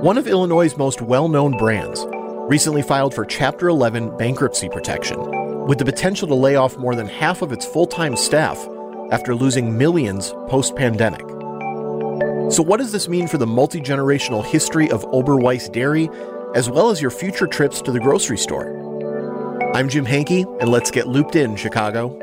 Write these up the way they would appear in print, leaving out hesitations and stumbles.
One of Illinois' most well-known brands recently filed for Chapter 11 bankruptcy protection, with the potential to lay off more than half of its full-time staff after losing millions post-pandemic. So what does this mean for the multi-generational history of Oberweis Dairy, as well as your future trips to the grocery store? I'm Jim Hankey, and let's get looped in, Chicago.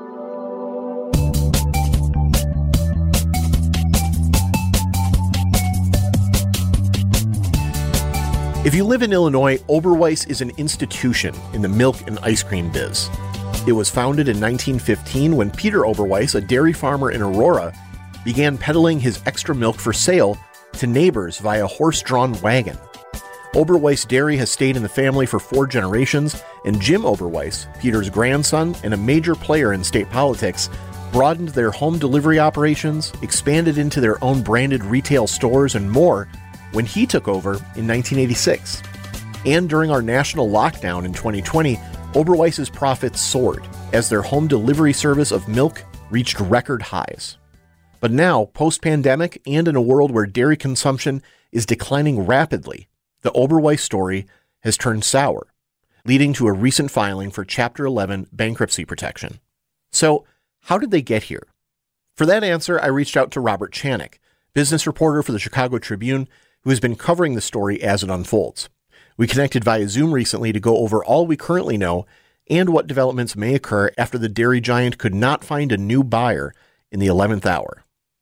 If you live in Illinois, Oberweis is an institution in the milk and ice cream biz. It was founded in 1915 when Peter Oberweis, a dairy farmer in Aurora, began peddling his extra milk for sale to neighbors via horse-drawn wagon. Oberweis Dairy has stayed in the family for 4 generations, and Jim Oberweis, Peter's grandson and a major player in state politics, broadened their home delivery operations, expanded into their own branded retail stores, and more when he took over in 1986. And during our national lockdown in 2020, Oberweis's profits soared as their home delivery service of milk reached record highs. But now, post-pandemic and in a world where dairy consumption is declining rapidly, the Oberweis story has turned sour, leading to a recent filing for Chapter 11 bankruptcy protection. So, how did they get here? For that answer, I reached out to Robert Chanik, business reporter for the Chicago Tribune, who has been covering the story as it unfolds. We connected via Zoom recently to go over all we currently know and what developments may occur after the dairy giant could not find a new buyer in the 11th hour.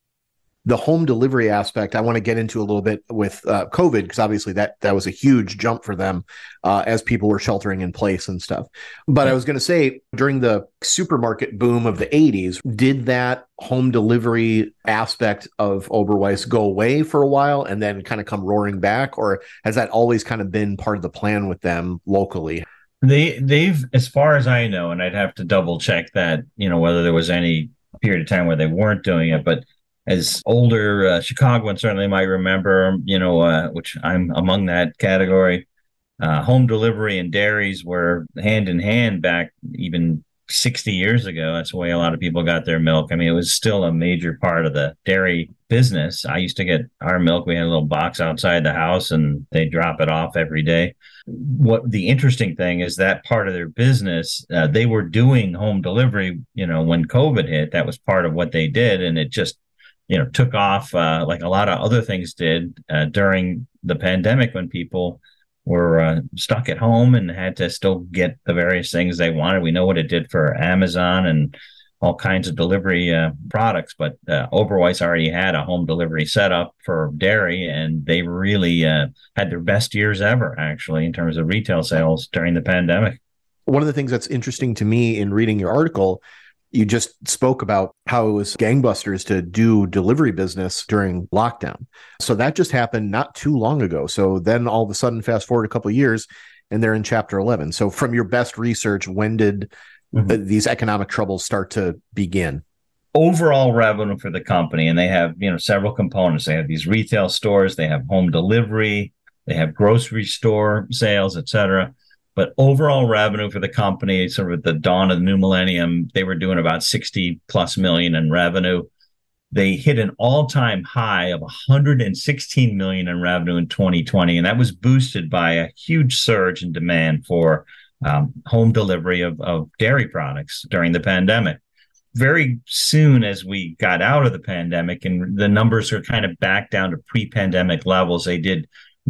The home delivery aspect, I want to get into a little bit with COVID, because obviously that was a huge jump for them as people were sheltering in place and stuff. But I was going to say, during the supermarket boom of the 80s, did that home delivery aspect of Oberweis go away for a while and then kind of come roaring back? Or has that always kind of been part of the plan with them locally? They've, as far as I know, and I'd have to double check that, whether there was any period of time where they weren't doing it, but as older Chicagoans certainly might remember, which I'm among that category, home delivery and dairies were hand in hand back even 60 years ago. That's the way a lot of people got their milk. I mean, it was still a major part of the dairy business. I used to get our milk. We had a little box outside the house and they drop it off every day. What the interesting thing is that part of their business, they were doing home delivery, when COVID hit. That was part of what they did. And it just took off like a lot of other things did during the pandemic when people were stuck at home and had to still get the various things they wanted. We know what it did for Amazon and all kinds of delivery products, but Oberweis already had a home delivery setup for dairy, and they really had their best years ever, actually, in terms of retail sales during the pandemic. One of the things that's interesting to me in reading your article, you just spoke about how it was gangbusters to do delivery business during lockdown. So that just happened not too long ago. So then all of a sudden, fast forward a couple of years, and they're in Chapter 11. So from your best research, when did these economic troubles start to begin? Overall revenue for the company, and they have several components. They have these retail stores, they have home delivery, they have grocery store sales, et cetera. But overall revenue for the company, sort of at the dawn of the new millennium, they were doing about 60 plus million in revenue. They hit an all-time high of 116 million in revenue in 2020. And that was boosted by a huge surge in demand for home delivery of dairy products during the pandemic. Very soon as we got out of the pandemic and the numbers are kind of back down to pre-pandemic levels, they did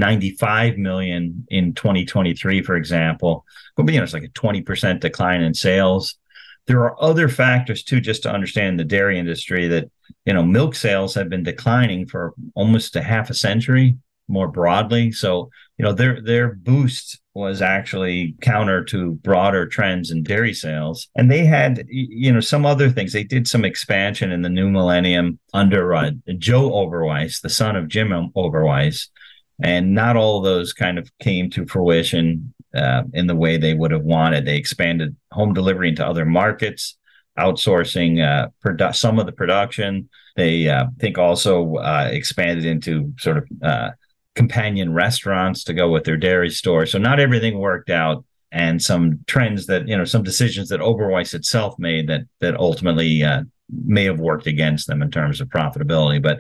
95 million in 2023, for example. It's like a 20% decline in sales. There are other factors too, just to understand the dairy industry, that, milk sales have been declining for almost a half a century more broadly. So, their boost was actually counter to broader trends in dairy sales. And they had, some other things. They did some expansion in the new millennium under Joe Oberweis, the son of Jim Oberweis. And not all of those kind of came to fruition in the way they would have wanted. They expanded home delivery into other markets, outsourcing some of the production. They think also expanded into sort of companion restaurants to go with their dairy store. So not everything worked out. And some trends that, some decisions that Oberweis itself made that ultimately may have worked against them in terms of profitability. But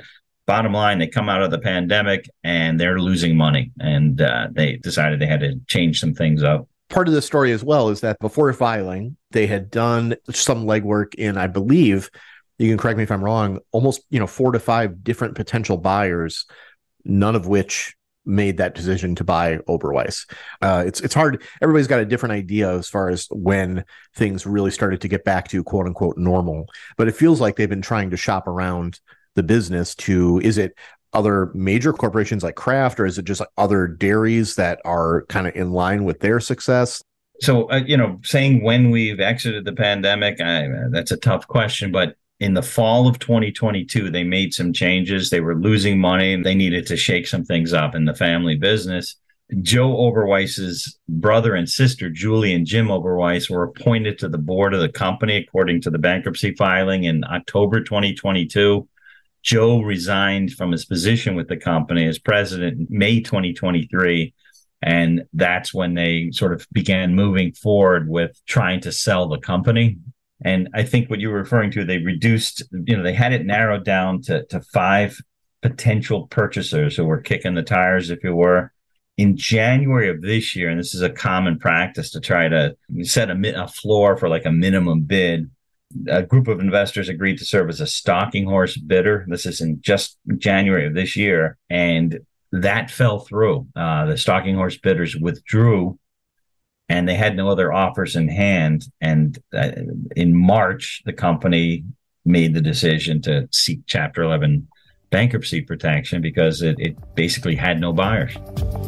bottom line, they come out of the pandemic and they're losing money, and they decided they had to change some things up. Part of the story as well is that before filing, they had done some legwork in, I believe, you can correct me if I'm wrong, almost 4 to 5 different potential buyers, none of which made that decision to buy Oberweis. It's hard. Everybody's got a different idea as far as when things really started to get back to quote unquote normal. But it feels like they've been trying to shop around the business to, is it other major corporations like Kraft, or is it just other dairies that are kind of in line with their success? So, saying when we've exited the pandemic, that's a tough question, but in the fall of 2022, they made some changes. They were losing money and they needed to shake some things up in the family business. Joe Oberweis's brother and sister, Julie and Jim Oberweis, were appointed to the board of the company according to the bankruptcy filing in October 2022. Joe resigned from his position with the company as president in May 2023. And that's when they sort of began moving forward with trying to sell the company. And I think what you were referring to, they reduced, they had it narrowed down to 5 potential purchasers who were kicking the tires, if you were. In January of this year, and this is a common practice to try to set a floor for like a minimum bid, a group of investors agreed to serve as a stalking horse bidder. This is in just January of this year. And that fell through. The stalking horse bidders withdrew, and they had no other offers in hand. And in March, the company made the decision to seek Chapter 11 bankruptcy protection because it basically had no buyers.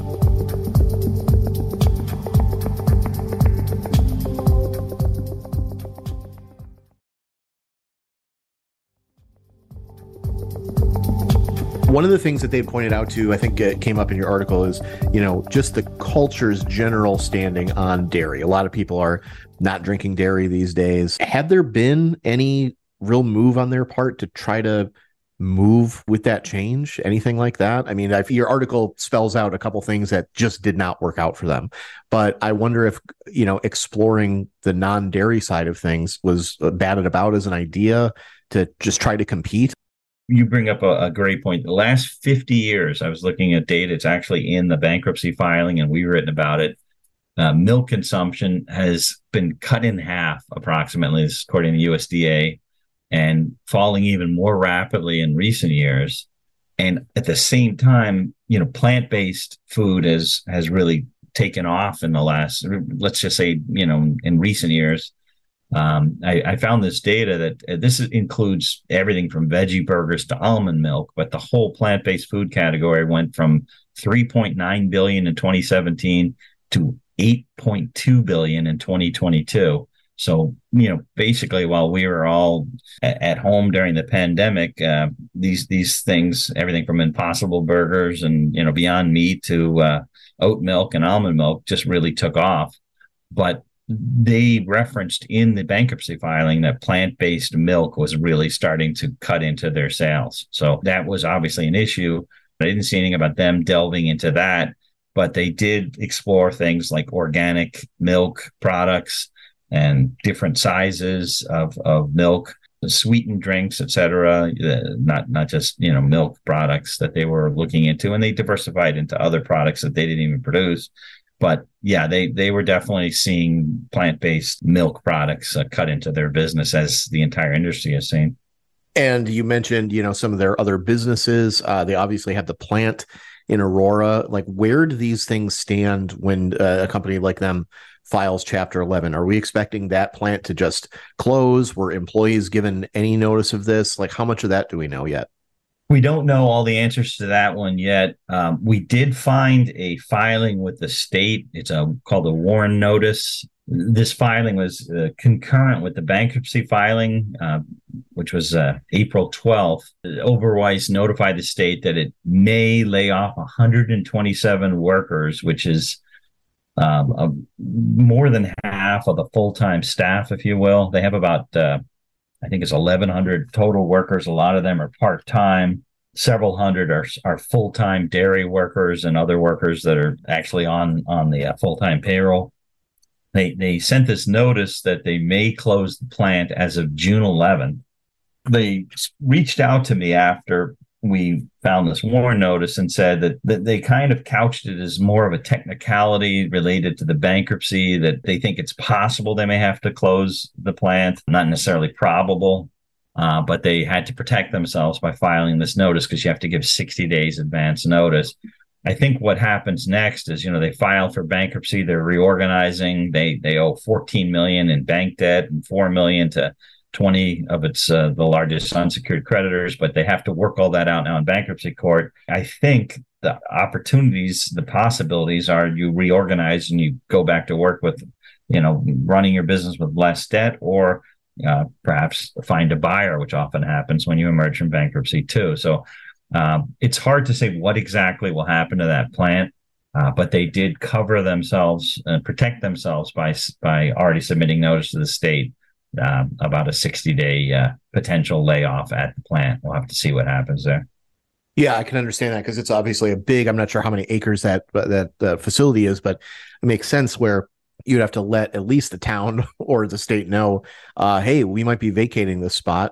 One of the things that they pointed out to, I think it came up in your article, is, just the culture's general standing on dairy. A lot of people are not drinking dairy these days. Had there been any real move on their part to try to move with that change? Anything like that? I mean, your article spells out a couple things that just did not work out for them. But I wonder if, exploring the non-dairy side of things was batted about as an idea to just try to compete. You bring up a great point. The last 50 years, I was looking at data. It's actually in the bankruptcy filing, and we've written about it. Milk consumption has been cut in half, approximately, according to USDA, and falling even more rapidly in recent years. And at the same time, plant-based food has really taken off in the last, let's just say, in recent years. I found this data that this includes everything from veggie burgers to almond milk, but the whole plant-based food category went from 3.9 billion in 2017 to 8.2 billion in 2022. So, basically, while we were all at home during the pandemic, these things, everything from Impossible Burgers and, Beyond Meat to oat milk and almond milk just really took off. But they referenced in the bankruptcy filing that plant-based milk was really starting to cut into their sales. So that was obviously an issue. I didn't see anything about them delving into that, but they did explore things like organic milk products and different sizes of milk, sweetened drinks, et cetera, not just, milk products that they were looking into. And they diversified into other products that they didn't even produce. But yeah, they were definitely seeing plant-based milk products cut into their business, as the entire industry has seen. And you mentioned, some of their other businesses. They obviously have the plant in Aurora. Like, where do these things stand when a company like them files Chapter 11? Are we expecting that plant to just close? Were employees given any notice of this? Like, how much of that do we know yet? We don't know all the answers to that one yet. We did find a filing with the state. It's called a Warren Notice. This filing was concurrent with the bankruptcy filing, which was April 12th. Oberweis notified the state that it may lay off 127 workers, which is more than half of the full-time staff, if you will. They have about I think it's 1,100 total workers. A lot of them are part-time. Several hundred are full-time dairy workers and other workers that are actually on the full-time payroll. They sent this notice that they may close the plant as of June 11th. They reached out to me after we found this WARN notice and said that they kind of couched it as more of a technicality related to the bankruptcy, that they think it's possible they may have to close the plant, not necessarily probable, but they had to protect themselves by filing this notice because you have to give 60 days advance notice. I think what happens next is, they filed for bankruptcy, they're reorganizing, they owe $14 million in bank debt and $4 million to 20 of its the largest unsecured creditors, but they have to work all that out now in bankruptcy court. I think the opportunities, the possibilities are you reorganize and you go back to work with, running your business with less debt, or perhaps find a buyer, which often happens when you emerge from bankruptcy too. So it's hard to say what exactly will happen to that plant, but they did cover themselves and protect themselves by already submitting notice to the state about a 60-day potential layoff at the plant. We'll have to see what happens there. Yeah, I can understand that because it's obviously I'm not sure how many acres that facility is, but it makes sense where you'd have to let at least the town or the state know, hey, we might be vacating this spot,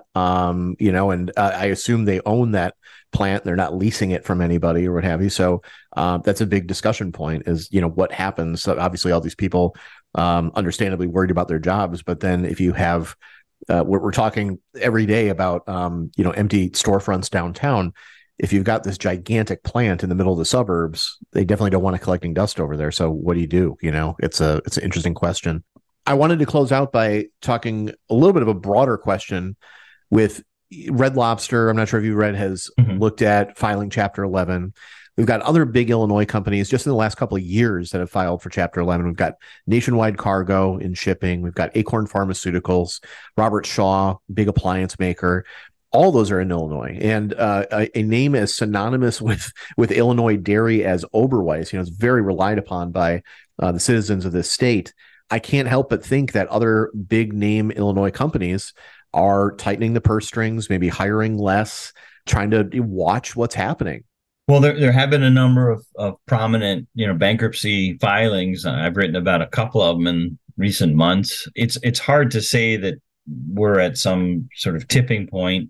and I assume they own that plant. They're not leasing it from anybody or what have you. So that's a big discussion point is, what happens. So obviously all these people understandably worried about their jobs. But then if you have, we're talking every day about, empty storefronts downtown. If you've got this gigantic plant in the middle of the suburbs, they definitely don't want it collecting dust over there. So what do you do? It's an interesting question. I wanted to close out by talking a little bit of a broader question with Red Lobster. I'm not sure if you read has looked at filing Chapter 11. We've got other big Illinois companies just in the last couple of years that have filed for Chapter 11. We've got Nationwide Cargo in shipping. We've got Acorn Pharmaceuticals, Robert Shaw, big appliance maker. All those are in Illinois, and a name as synonymous with Illinois dairy as Oberweis, it's very relied upon by the citizens of this state. I can't help but think that other big name Illinois companies are tightening the purse strings, maybe hiring less, trying to watch what's happening. Well, there have been a number of prominent, bankruptcy filings. I've written about a couple of them in recent months. It's hard to say that we're at some sort of tipping point.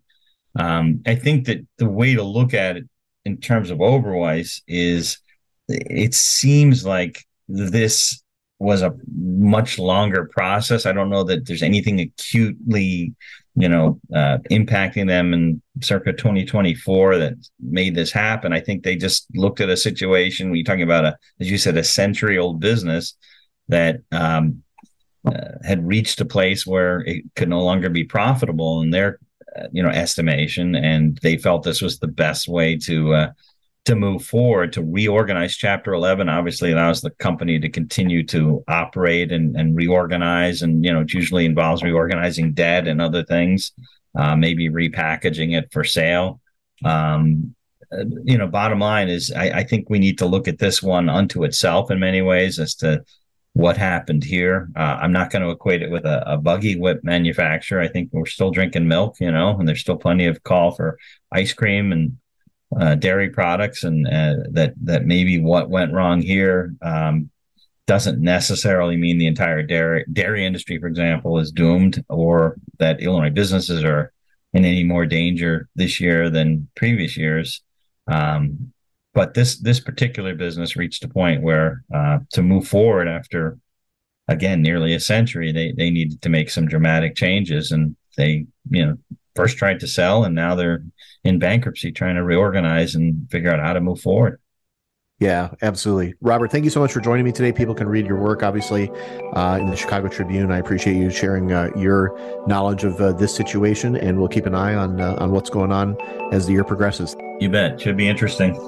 I think that the way to look at it in terms of Oberweis is it seems like this was a much longer process. I don't know that there's anything acutely, impacting them in circa 2024 that made this happen. I think they just looked at a situation when you're talking about as you said, a century-old business that had reached a place where it could no longer be profitable in their estimation, and they felt this was the best way to move forward. To reorganize Chapter 11 obviously allows the company to continue to operate and reorganize, and it usually involves reorganizing debt and other things, maybe repackaging it for sale. Bottom line is I think we need to look at this one unto itself in many ways as to what happened here. I'm not going to equate it with a buggy whip manufacturer. I think we're still drinking milk, and there's still plenty of call for ice cream and dairy products, and that maybe what went wrong here doesn't necessarily mean the entire dairy industry, for example, is doomed, or that Illinois businesses are in any more danger this year than previous years. But this particular business reached a point where to move forward after, again, nearly a century, they needed to make some dramatic changes. And they, first tried to sell, and now they're in bankruptcy trying to reorganize and figure out how to move forward. Yeah, absolutely. Robert, thank you so much for joining me today. People can read your work, obviously, in the Chicago Tribune. I appreciate you sharing your knowledge of this situation, and we'll keep an eye on what's going on as the year progresses. You bet. Should be interesting.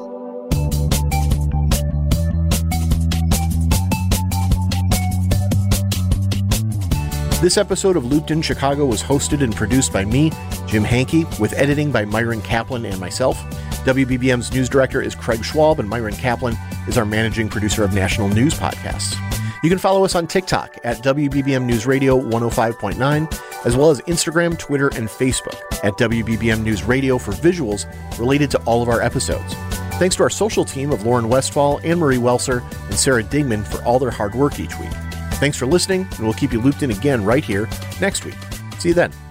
This episode of Looped in Chicago was hosted and produced by me, Jim Hankey, with editing by Myron Kaplan and myself. WBBM's news director is Craig Schwab, and Myron Kaplan is our managing producer of national news podcasts. You can follow us on TikTok at WBBM News Radio 105.9, as well as Instagram, Twitter, and Facebook at WBBM News Radio for visuals related to all of our episodes. Thanks to our social team of Lauren Westfall, Anne-Marie Welser, and Sarah Digman for all their hard work each week. Thanks for listening, and we'll keep you looped in again right here next week. See you then.